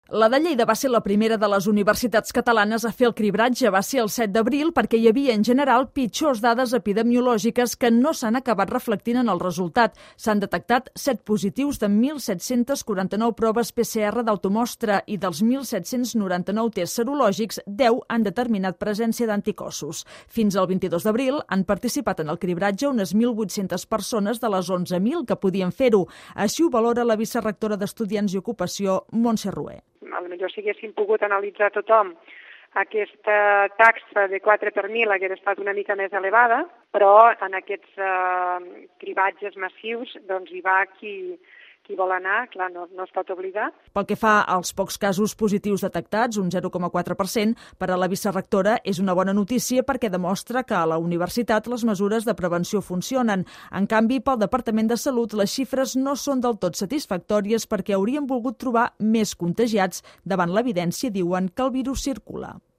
La de Lleida va ser la primera de les universitats catalanes a fer el cribratge. Va ser el 7 d'abril perquè hi havia, en general, pitjors dades epidemiològiques que no s'han acabat reflectint en el resultat. S'han detectat 7 positius de 1.749 proves PCR d'automostra i dels 1.799 tests serològics, 10 han determinat presència d'anticossos. Fins al 22 d'abril han participat en el cribratge unes 1.800 persones de les 11.000 que podien fer-ho. Així ho valora la vicerectora d'Estudiants i Ocupació, Montse Rué. Potser si haguéssim pogut analitzar tothom, aquesta taxa de 4 per 1.000 hauria estat una mica més elevada, però en aquests cribatges massius hi va qui vol anar, clar, no es pot oblidar. Pel que fa als pocs casos positius detectats, un 0,4%, per a la vicerectora és una bona notícia perquè demostra que a la universitat les mesures de prevenció funcionen. En canvi, pel Departament de Salut, les xifres no són del tot satisfactòries perquè haurien volgut trobar més contagiats davant l'evidència, diuen, que el virus circula.